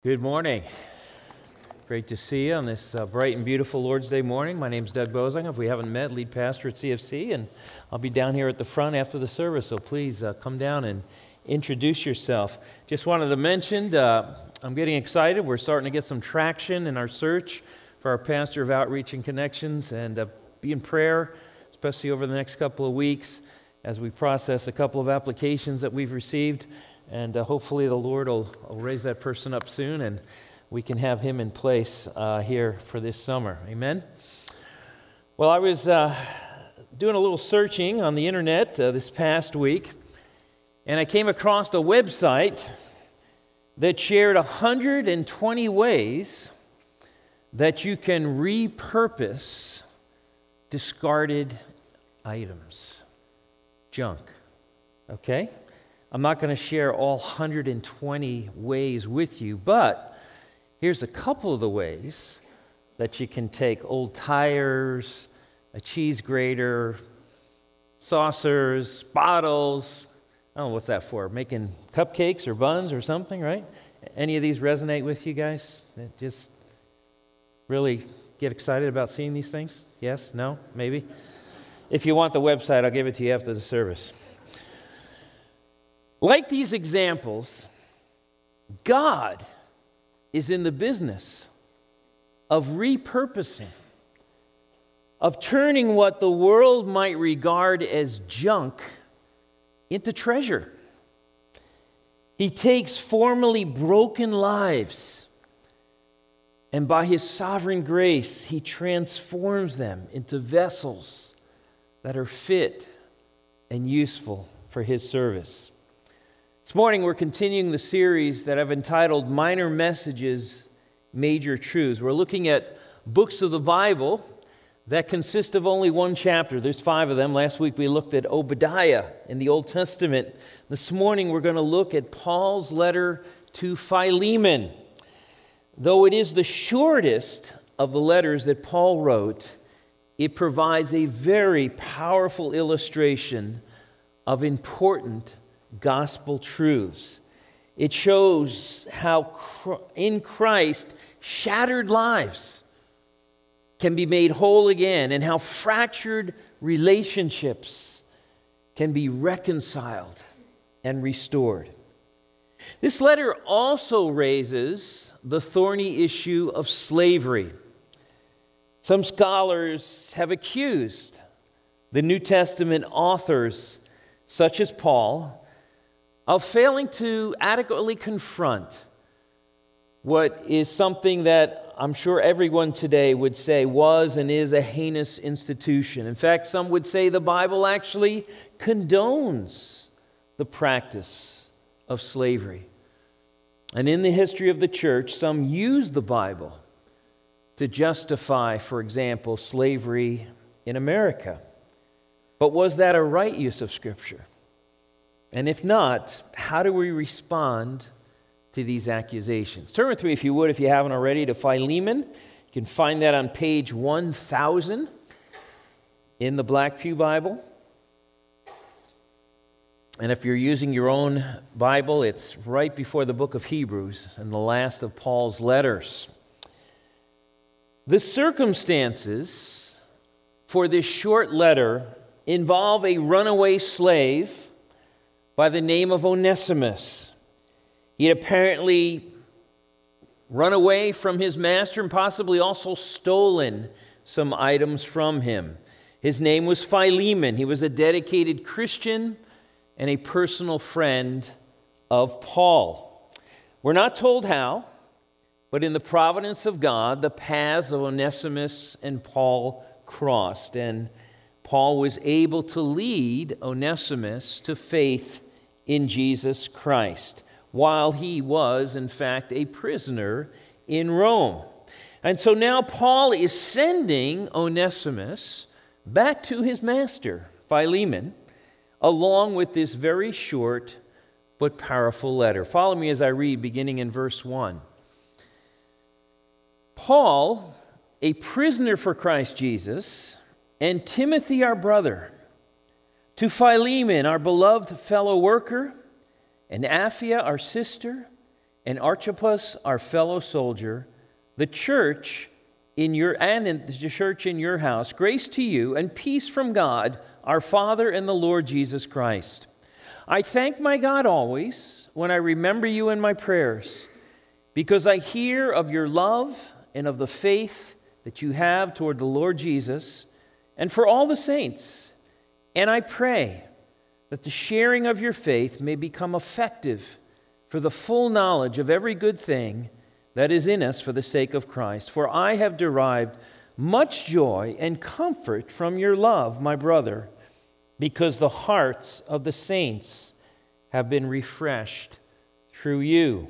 Good morning. Great to see you on this bright and beautiful Lord's Day morning. My name's Doug Bozang. If we haven't met, lead pastor at CFC, and I'll be down here at the front after the service, so please come down and introduce yourself. Just wanted to mention, I'm getting excited. We're starting to get some traction in our search for our pastor of outreach and connections, and be in prayer, especially over the next couple of weeks as we process a couple of applications that we've received. And hopefully the Lord will raise that person up soon and we can have him in place here for this summer. Amen? Well, I was doing a little searching on the internet this past week, and I came across a website that shared 120 ways that you can repurpose discarded items, junk. Okay? I'm not going to share all 120 ways with you, but here's a couple of the ways that you can take old tires, a cheese grater, saucers, bottles. I don't know what's that for, making cupcakes or buns or something, right? Any of these resonate with you guys? Just really get excited about seeing these things? Yes? No? Maybe? If you want the website, I'll give it to you after the service. Like these examples, God is in the business of repurposing, of turning what the world might regard as junk into treasure. He takes formerly broken lives, and by His sovereign grace, He transforms them into vessels that are fit and useful for His service. This morning, we're continuing the series that I've entitled Minor Messages, Major Truths. We're looking at books of the Bible that consist of only one chapter. There's 5 of them. Last week, we looked at Obadiah in the Old Testament. This morning, we're going to look at Paul's letter to Philemon. Though it is the shortest of the letters that Paul wrote, it provides a very powerful illustration of important gospel truths. It shows how in Christ shattered lives can be made whole again, and how fractured relationships can be reconciled and restored. This letter also raises the thorny issue of slavery. Some scholars have accused the New Testament authors, such as Paul, of failing to adequately confront what is something that I'm sure everyone today would say was and is a heinous institution. In fact, some would say the Bible actually condones the practice of slavery. And in the history of the church, some use the Bible to justify, for example, slavery in America. But was that a right use of Scripture? And if not, how do we respond to these accusations? Turn with me, if you would, if you haven't already, to Philemon. You can find that on page 1000 in the Black Pew Bible. And if you're using your own Bible, it's right before the book of Hebrews and the last of Paul's letters. The circumstances for this short letter involve a runaway slave by the name of Onesimus. He had apparently run away from his master and possibly also stolen some items from him. His name was Philemon. He was a dedicated Christian and a personal friend of Paul. We're not told how, but in the providence of God, the paths of Onesimus and Paul crossed, and Paul was able to lead Onesimus to faith in Jesus Christ, while he was, in fact, a prisoner in Rome. And so now Paul is sending Onesimus back to his master, Philemon, along with this very short but powerful letter. Follow me as I read, beginning in verse 1. Paul, a prisoner for Christ Jesus, and Timothy, our brother, to Philemon, our beloved fellow worker, and Apphia, our sister, and Archippus, our fellow soldier, the church in your house, grace to you and peace from God, our Father and the Lord Jesus Christ. I thank my God always when I remember you in my prayers, because I hear of your love and of the faith that you have toward the Lord Jesus and for all the saints. And I pray that the sharing of your faith may become effective for the full knowledge of every good thing that is in us for the sake of Christ. For I have derived much joy and comfort from your love, my brother, because the hearts of the saints have been refreshed through you.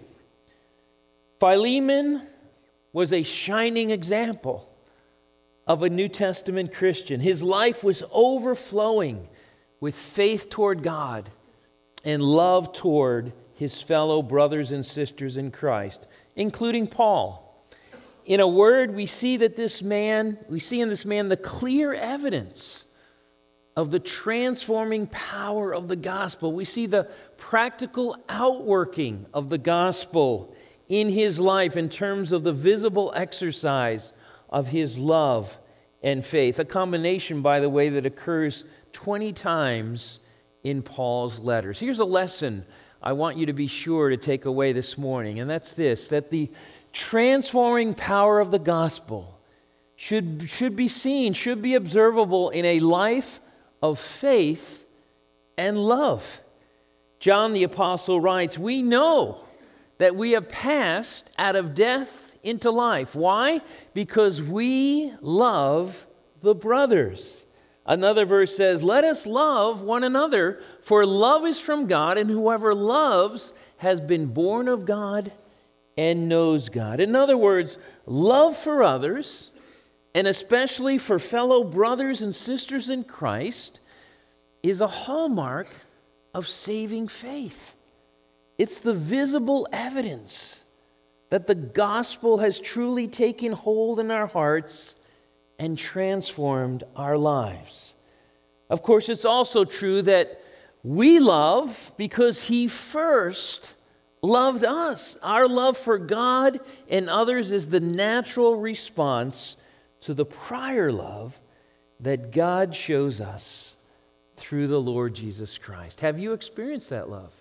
Philemon was a shining example of a New Testament Christian. His life was overflowing with faith toward God and love toward his fellow brothers and sisters in Christ, including Paul. In a word, we see in this man the clear evidence of the transforming power of the gospel. We see the practical outworking of the gospel in his life in terms of the visible exercise of his love and faith. A combination, by the way, that occurs 20 times in Paul's letters. Here's a lesson I want you to be sure to take away this morning, and that's this, that the transforming power of the gospel should be seen, should be observable in a life of faith and love. John the Apostle writes, "We know that we have passed out of death into life." Why? Because we love the brothers. Another verse says, "Let us love one another, for love is from God, and whoever loves has been born of God and knows God." In other words, love for others, and especially for fellow brothers and sisters in Christ, is a hallmark of saving faith. It's the visible evidence that the gospel has truly taken hold in our hearts and transformed our lives. Of course, it's also true that we love because he first loved us. Our love for God and others is the natural response to the prior love that God shows us through the Lord Jesus Christ. Have you experienced that love?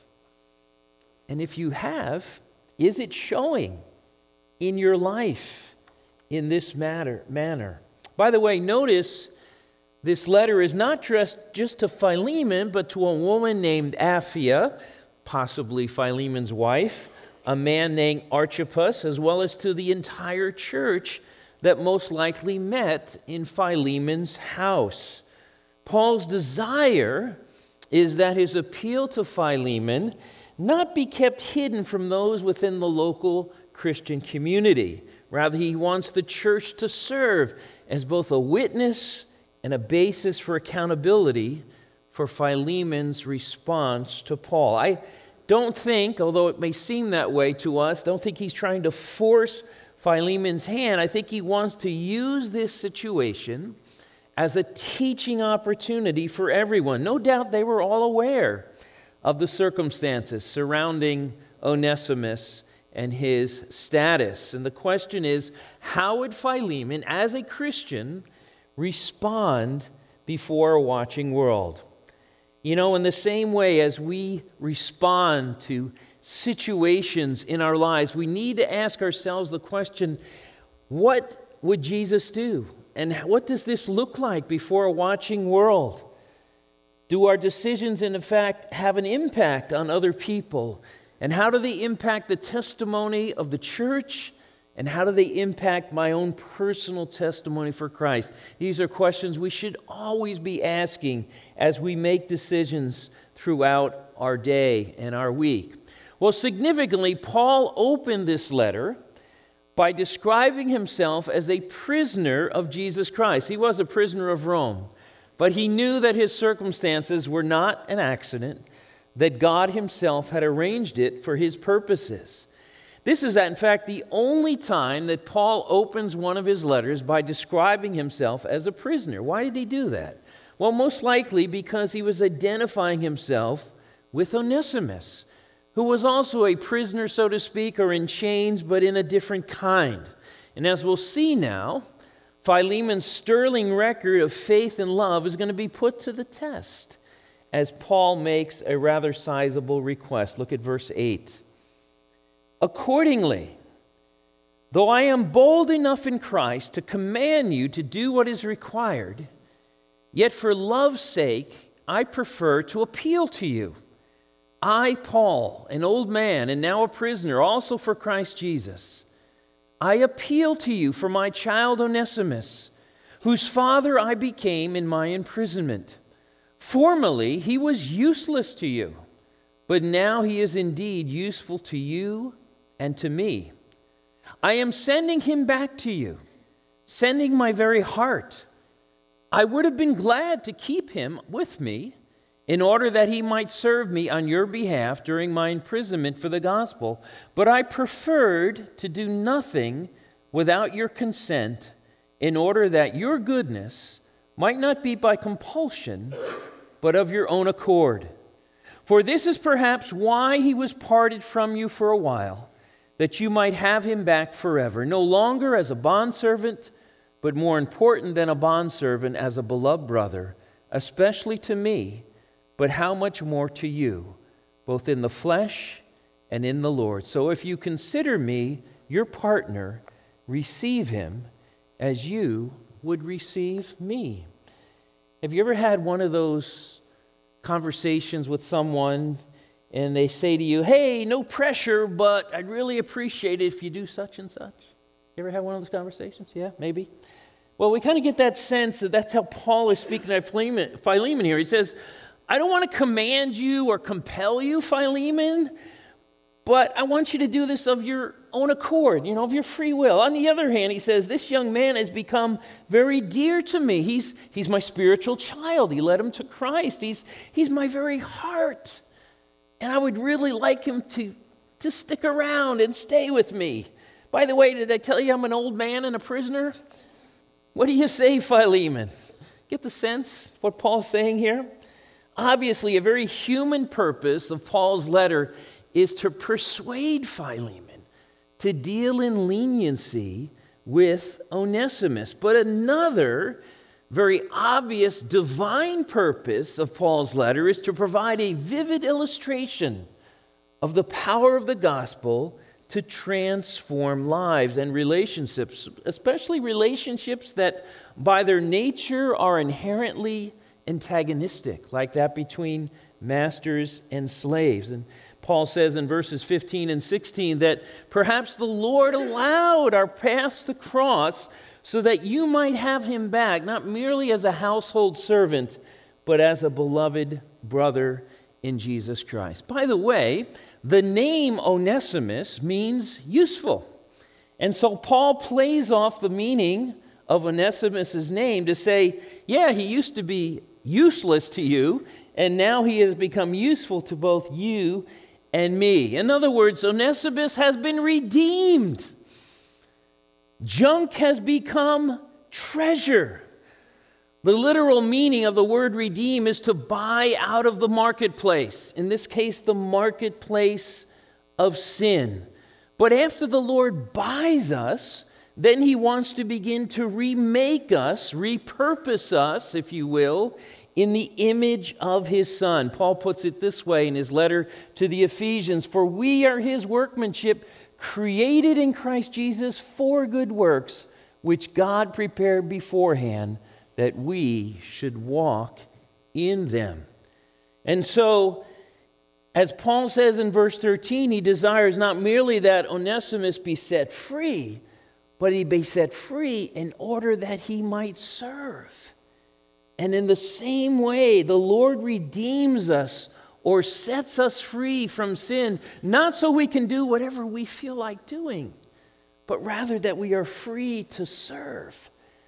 And if you have, is it showing in your life in this manner? By the way, notice this letter is not just to Philemon, but to a woman named Apphia, possibly Philemon's wife, a man named Archippus, as well as to the entire church that most likely met in Philemon's house. Paul's desire is that his appeal to Philemon not be kept hidden from those within the local Christian community. Rather, he wants the church to serve as both a witness and a basis for accountability for Philemon's response to Paul. I don't think, although it may seem that way to us, don't think he's trying to force Philemon's hand. I think he wants to use this situation as a teaching opportunity for everyone. No doubt they were all aware of the circumstances surrounding Onesimus and his status. And the question is, how would Philemon, as a Christian, respond before a watching world? You know, in the same way as we respond to situations in our lives, we need to ask ourselves the question, what would Jesus do? And what does this look like before a watching world? Do our decisions, in fact, have an impact on other people? And how do they impact the testimony of the church? And how do they impact my own personal testimony for Christ? These are questions we should always be asking as we make decisions throughout our day and our week. Well, significantly, Paul opened this letter by describing himself as a prisoner of Jesus Christ. He was a prisoner of Rome, but he knew that his circumstances were not an accident, that God himself had arranged it for his purposes. This is, in fact, the only time that Paul opens one of his letters by describing himself as a prisoner. Why did he do that? Well, most likely because he was identifying himself with Onesimus, who was also a prisoner, so to speak, or in chains, but in a different kind. And as we'll see now, Philemon's sterling record of faith and love is going to be put to the test as Paul makes a rather sizable request. Look at verse 8. Accordingly, though I am bold enough in Christ to command you to do what is required, yet for love's sake I prefer to appeal to you. I, Paul, an old man and now a prisoner, also for Christ Jesus, I appeal to you for my child Onesimus, whose father I became in my imprisonment. Formerly he was useless to you, but now he is indeed useful to you and to me. I am sending him back to you, sending my very heart. I would have been glad to keep him with me in order that he might serve me on your behalf during my imprisonment for the gospel, but I preferred to do nothing without your consent in order that your goodness might not be by compulsion, but of your own accord. For this is perhaps why he was parted from you for a while, that you might have him back forever, no longer as a bondservant, but more important than a bondservant, as a beloved brother, especially to me, but how much more to you, both in the flesh and in the Lord. So if you consider me your partner, receive him as you would receive me. Have you ever had one of those conversations with someone and they say to you, hey, no pressure, but I'd really appreciate it if you do such and such? You ever had one of those conversations? Yeah, maybe. Well, we kind of get that sense that that's how Paul is speaking to Philemon here. He says, I don't want to command you or compel you, Philemon, but I want you to do this of your own accord, of your free will. On the other hand, he says, this young man has become very dear to me. He's my spiritual child. He led him to Christ. He's my very heart. And I would really like him to stick around and stay with me. By the way, did I tell you I'm an old man and a prisoner? What do you say, Philemon? Get the sense of what Paul's saying here? Obviously, a very human purpose of Paul's letter is to persuade Philemon to deal in leniency with Onesimus. But another very obvious divine purpose of Paul's letter is to provide a vivid illustration of the power of the gospel to transform lives and relationships, especially relationships that by their nature are inherently antagonistic, like that between masters and slaves. And Paul says in verses 15 and 16 that perhaps the Lord allowed our paths to cross so that you might have him back, not merely as a household servant, but as a beloved brother in Jesus Christ. By the way, the name Onesimus means useful. And so Paul plays off the meaning of Onesimus' name to say, yeah, he used to be useless to you, and now he has become useful to both you and me. In other words, Onesimus has been redeemed. Junk has become treasure. The literal meaning of the word redeem is to buy out of the marketplace. In this case, the marketplace of sin. But after the Lord buys us, then he wants to begin to remake us, repurpose us, if you will, in the image of his Son. Paul puts it this way in his letter to the Ephesians, for we are his workmanship, created in Christ Jesus for good works, which God prepared beforehand that we should walk in them. And so, as Paul says in verse 13, he desires not merely that Onesimus be set free, but he be set free in order that he might serve. And in the same way, the Lord redeems us or sets us free from sin, not so we can do whatever we feel like doing, but rather that we are free to serve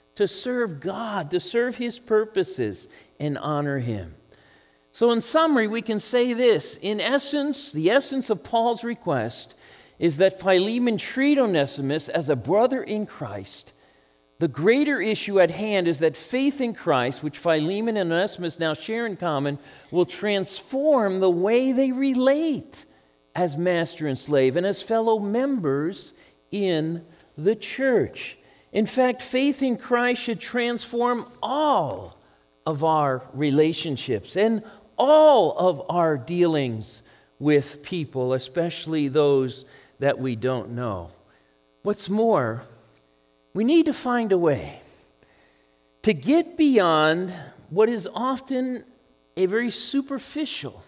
God, to serve his purposes and honor him. So in summary, we can say this. In essence, the essence of Paul's request is that Philemon treat Onesimus as a brother in Christ. The greater issue at hand is that faith in Christ, which Philemon and Onesimus now share in common, will transform the way they relate as master and slave and as fellow members in the church. In fact, faith in Christ should transform all of our relationships and all of our dealings with people, especially those that we don't know. What's more, we need to find a way to get beyond what is often a very superficial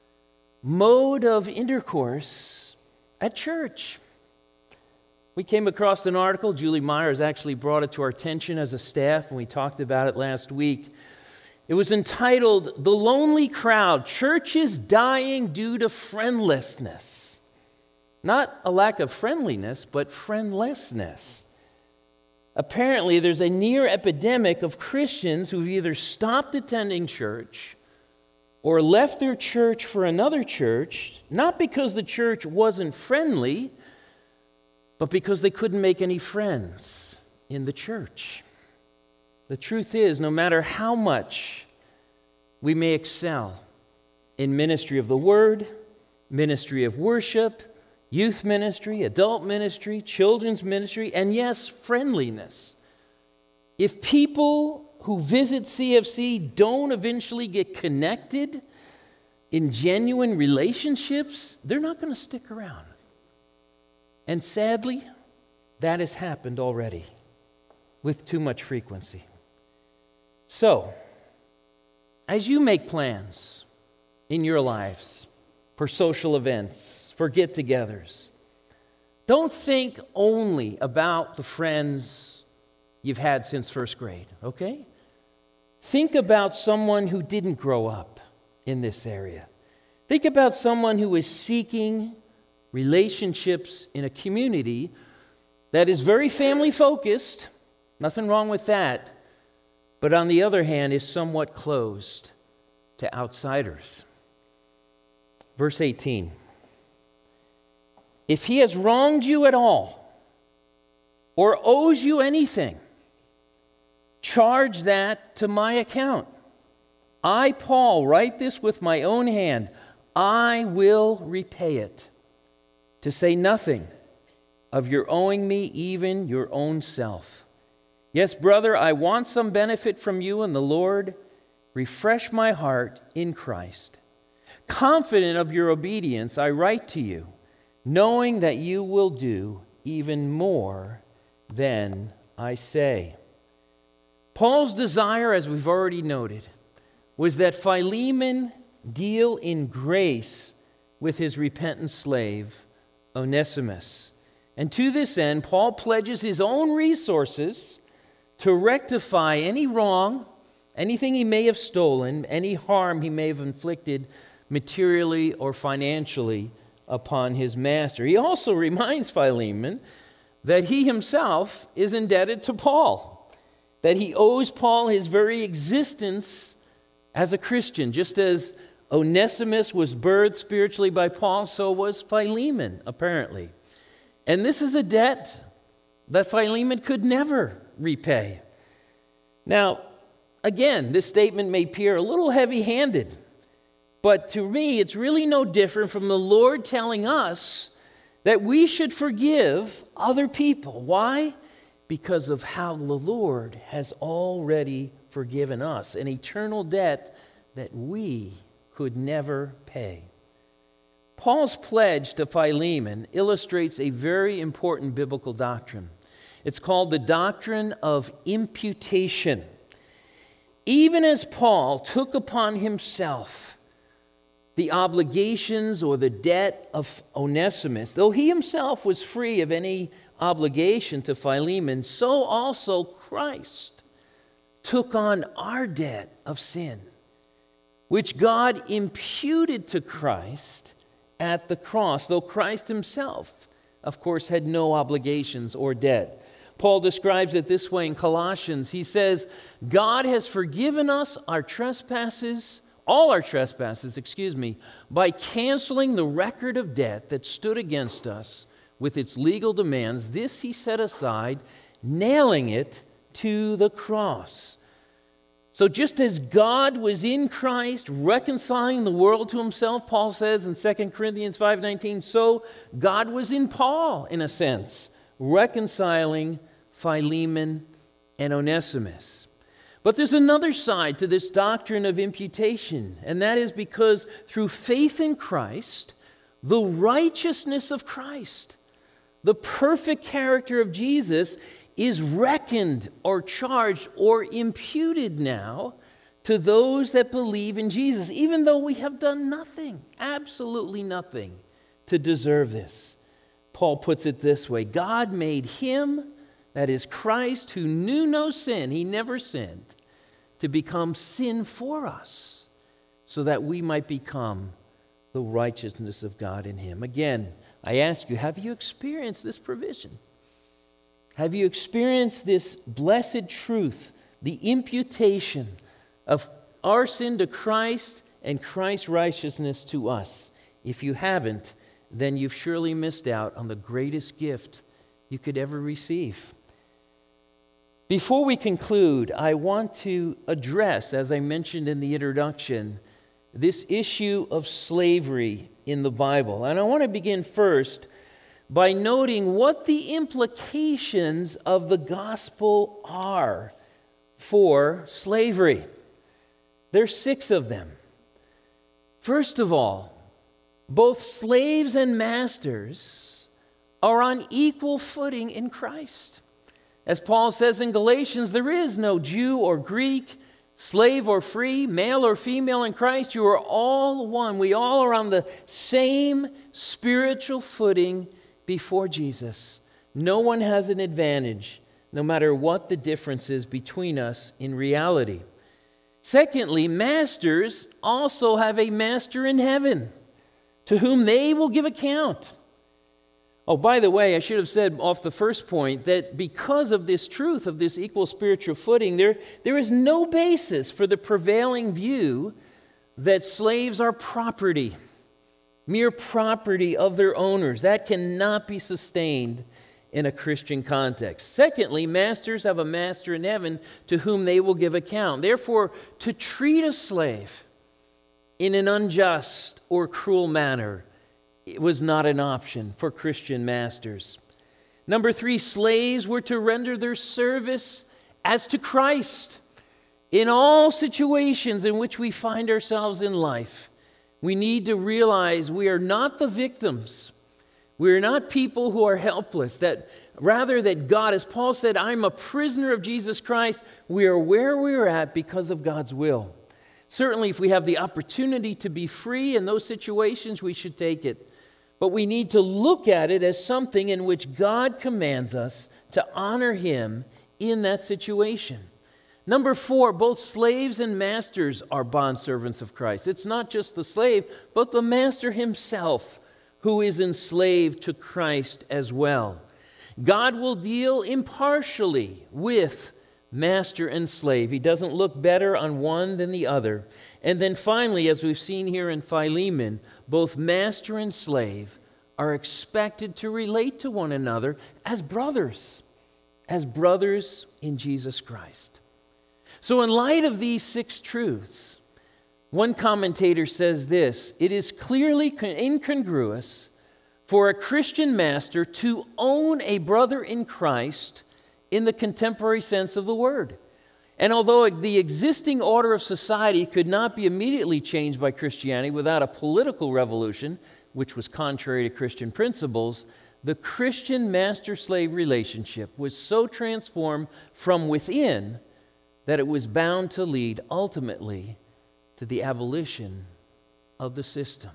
mode of intercourse at church. We came across an article. Julie Myers actually brought it to our attention as a staff, and we talked about it last week. It was entitled, "The Lonely Crowd, Churches Dying Due to Friendlessness." Not a lack of friendliness, but friendlessness. Apparently, there's a near epidemic of Christians who've either stopped attending church or left their church for another church, not because the church wasn't friendly, but because they couldn't make any friends in the church. The truth is, no matter how much we may excel in ministry of the word, ministry of worship, youth ministry, adult ministry, children's ministry, and yes, friendliness, if people who visit CFC don't eventually get connected in genuine relationships, they're not going to stick around. And sadly, that has happened already with too much frequency. So, as you make plans in your lives for social events, for get-togethers, don't think only about the friends you've had since first grade, okay? Think about someone who didn't grow up in this area. Think about someone who is seeking relationships in a community that is very family-focused, nothing wrong with that, but on the other hand is somewhat closed to outsiders. Verse 18, "If he has wronged you at all or owes you anything, charge that to my account. I, Paul, write this with my own hand. I will repay it. To say nothing of your owing me even your own self. Yes, brother, I want some benefit from you in the Lord. Refresh my heart in Christ. Confident of your obedience, I write to you, knowing that you will do even more than I say." Paul's desire, as we've already noted, was that Philemon deal in grace with his repentant slave, Onesimus. And to this end, Paul pledges his own resources to rectify any wrong, anything he may have stolen, any harm he may have inflicted materially or financially upon his master. He also reminds Philemon that he himself is indebted to Paul, that he owes Paul his very existence as a Christian. Just as Onesimus was birthed spiritually by Paul, so was Philemon, apparently. And this is a debt that Philemon could never repay. Now, again, this statement may appear a little heavy-handed, but to me, it's really no different from the Lord telling us that we should forgive other people. Why? Because of how the Lord has already forgiven us, an eternal debt that we could never pay. Paul's pledge to Philemon illustrates a very important biblical doctrine. It's called the doctrine of imputation. Even as Paul took upon himself the obligations or the debt of Onesimus, though he himself was free of any obligation to Philemon, so also Christ took on our debt of sin, which God imputed to Christ at the cross, though Christ himself, of course, had no obligations or debt. Paul describes it this way in Colossians. He says, God has forgiven us our trespasses, all our trespasses, by canceling the record of debt that stood against us with its legal demands. This he set aside, nailing it to the cross. So just as God was in Christ reconciling the world to himself, Paul says in 2 Corinthians 5:19, so God was in Paul, in a sense, reconciling Philemon and Onesimus. But there's another side to this doctrine of imputation, and that is because through faith in Christ, the righteousness of Christ, the perfect character of Jesus, is reckoned or charged or imputed now to those that believe in Jesus, even though we have done nothing, absolutely nothing, to deserve this. Paul puts it this way: God made him, that is Christ, who knew no sin, he never sinned, to become sin for us, so that we might become the righteousness of God in him. Again, I ask you, have you experienced this provision? Have you experienced this blessed truth, the imputation of our sin to Christ and Christ's righteousness to us? If you haven't, then you've surely missed out on the greatest gift you could ever receive. Before we conclude, I want to address, as I mentioned in the introduction, this issue of slavery in the Bible. And I want to begin first by noting what the implications of the gospel are for slavery. There's 6 of them. First of all, both slaves and masters are on equal footing in Christ. As Paul says in Galatians, there is no Jew or Greek, slave or free, male or female in Christ. You are all one. We all are on the same spiritual footing before Jesus. No one has an advantage, no matter what the difference is between us in reality. Secondly, masters also have a master in heaven, to whom they will give account. Oh, by the way, I should have said off the first point that because of this truth of this equal spiritual footing, there is no basis for the prevailing view that slaves are property, mere property of their owners. That cannot be sustained in a Christian context. Secondly, masters have a master in heaven to whom they will give account. Therefore, to treat a slave in an unjust or cruel manner, it was not an option for Christian masters. Number 3, slaves were to render their service as to Christ. In all situations in which we find ourselves in life, we need to realize we are not the victims. We are not people who are helpless. That rather that God, as Paul said, I'm a prisoner of Jesus Christ. We are where we are at because of God's will. Certainly, if we have the opportunity to be free in those situations, we should take it. But we need to look at it as something in which God commands us to honor him in that situation. Number 4, both slaves and masters are bondservants of Christ. It's not just the slave, but the master himself who is enslaved to Christ as well. God will deal impartially with master and slave. He doesn't look better on one than the other. And then finally, as we've seen here in Philemon, both master and slave are expected to relate to one another as brothers in Jesus Christ. So in light of these 6 truths, one commentator says this: it is clearly incongruous for a Christian master to own a brother in Christ in the contemporary sense of the word. And although the existing order of society could not be immediately changed by Christianity without a political revolution, which was contrary to Christian principles, the Christian master-slave relationship was so transformed from within that it was bound to lead ultimately to the abolition of the system.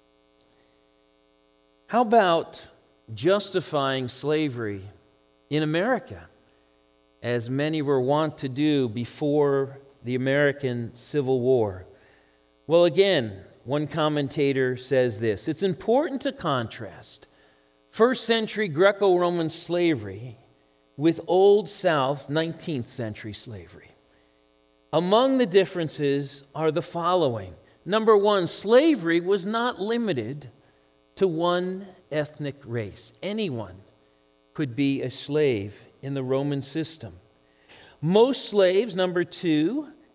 How about justifying slavery in America, as many were wont to do before the American Civil War? Well, again, one commentator says this: it's important to contrast first century Greco-Roman slavery with Old South 19th century slavery. Among the differences are the following. Number 1, slavery was not limited to one ethnic race. Anyone could be a slave in the Roman system. Most slaves, number 2,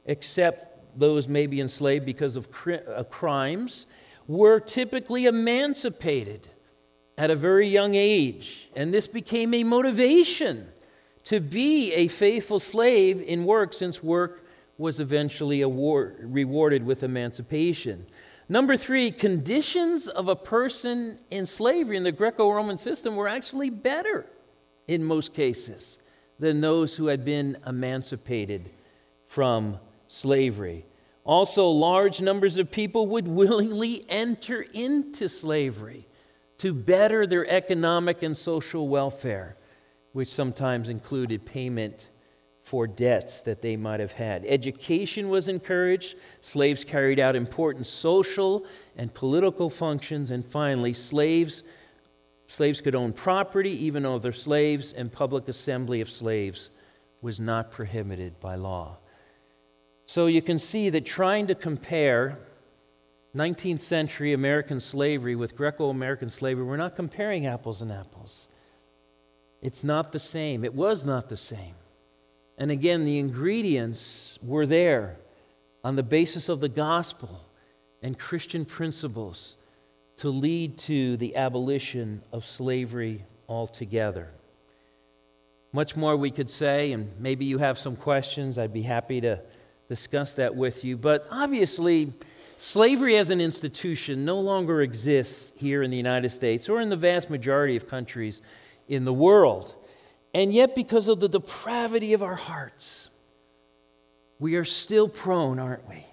except those maybe enslaved because of crimes, were typically emancipated at a very young age. And this became a motivation to be a faithful slave in work, since work was eventually rewarded with emancipation. Number 3, conditions of a person in slavery in the Greco-Roman system were actually better in most cases than those who had been emancipated from slavery. Also, large numbers of people would willingly enter into slavery to better their economic and social welfare, which sometimes included payment for debts that they might have had. Education was encouraged. Slaves carried out important social and political functions. And finally, slaves could own property even though they're slaves, and public assembly of slaves was not prohibited by law. So you can see that trying to compare 19th century American slavery with Greco-American slavery, we're not comparing apples and apples. It's not the same. It was not the same. And again, the ingredients were there on the basis of the gospel and Christian principles to lead to the abolition of slavery altogether. Much more we could say, and maybe you have some questions. I'd be happy to discuss that with you. But obviously, slavery as an institution no longer exists here in the United States or in the vast majority of countries in the world. And yet, because of the depravity of our hearts, we are still prone, aren't we,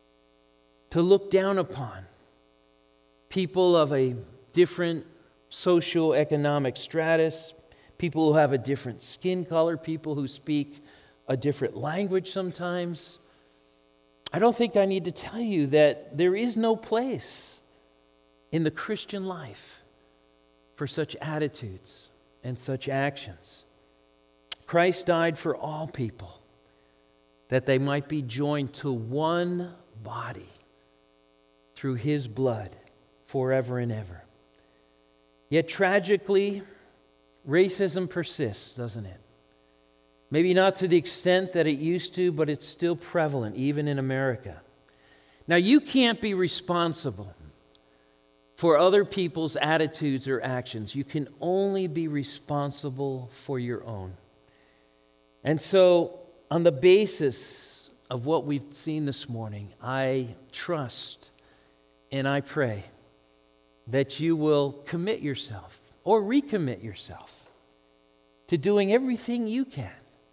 to look down upon people of a different socioeconomic stratus, people who have a different skin color, people who speak a different language sometimes. I don't think I need to tell you that there is no place in the Christian life for such attitudes and such actions. Christ died for all people, that they might be joined to one body through his blood forever and ever. Yet tragically, racism persists, doesn't it? Maybe not to the extent that it used to, but it's still prevalent, even in America. Now, you can't be responsible for other people's attitudes or actions. You can only be responsible for your own. And so, on the basis of what we've seen this morning, I trust and I pray that you will commit yourself or recommit yourself to doing everything you can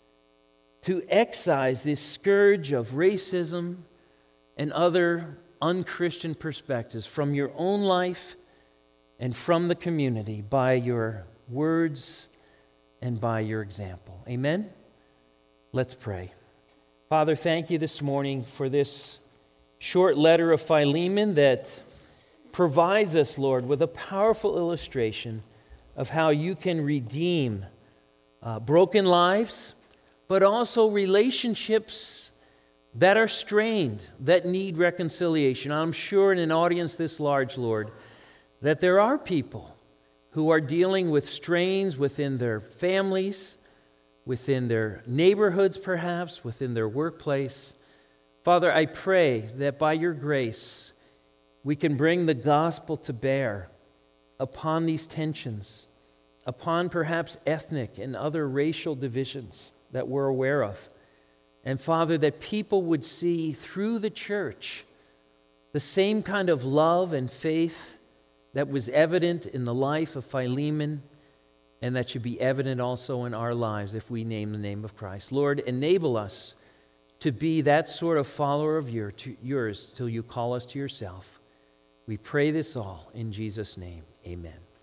to excise this scourge of racism and other unchristian perspectives from your own life and from the community by your words and by your example. Amen? Let's pray. Father, thank you this morning for this short letter of Philemon that provides us, Lord, with a powerful illustration of how you can redeem broken lives, but also relationships that are strained, that need reconciliation. I'm sure in an audience this large, Lord, that there are people who are dealing with strains within their families, within their neighborhoods perhaps, within their workplace. Father, I pray that by your grace, we can bring the gospel to bear upon these tensions, upon perhaps ethnic and other racial divisions that we're aware of. And Father, that people would see through the church the same kind of love and faith that was evident in the life of Philemon, and that should be evident also in our lives if we name the name of Christ. Lord, enable us to be that sort of follower of yours till you call us to yourself. We pray this all in Jesus' name. Amen.